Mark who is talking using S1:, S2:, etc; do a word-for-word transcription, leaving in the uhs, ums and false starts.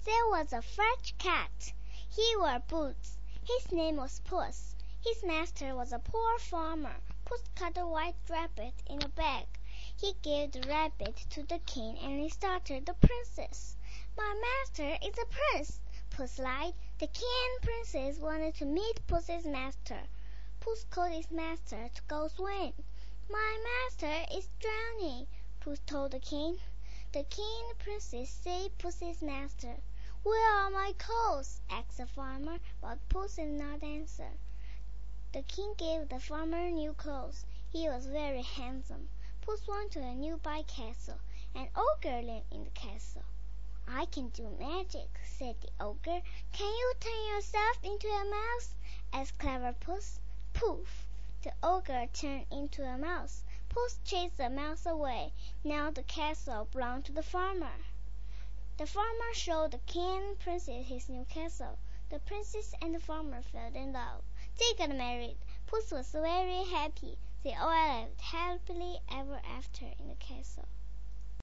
S1: There was a French cat. He wore boots. His name was Puss. His master was a poor farmer. Puss caught a white rabbit in a bag. He gave the rabbit to the king, and he started the princess. "My master is a prince," Puss lied. The king and princess wanted to meet Puss's master. Puss called his master to go swim. "My master is drowning," Puss told the king. The king and princess saved Puss's master. "Where are my clothes?" asked the farmer, but Puss did not answer. The king gave the farmer new clothes. He was very handsome. Puss went to a nearby castle. An ogre lived in the castle. "I can do magic," said the ogre. "Can you turn yourself into a mouse?" asked clever Puss. Poof! The ogre turned into a mouse. Puss chased the mouse away. Now the castle belonged to the farmer. The farmer showed the king and princess his new castle. The princess and the farmer fell in love. They got married. Puss was very happy. They all lived happily ever after in the castle.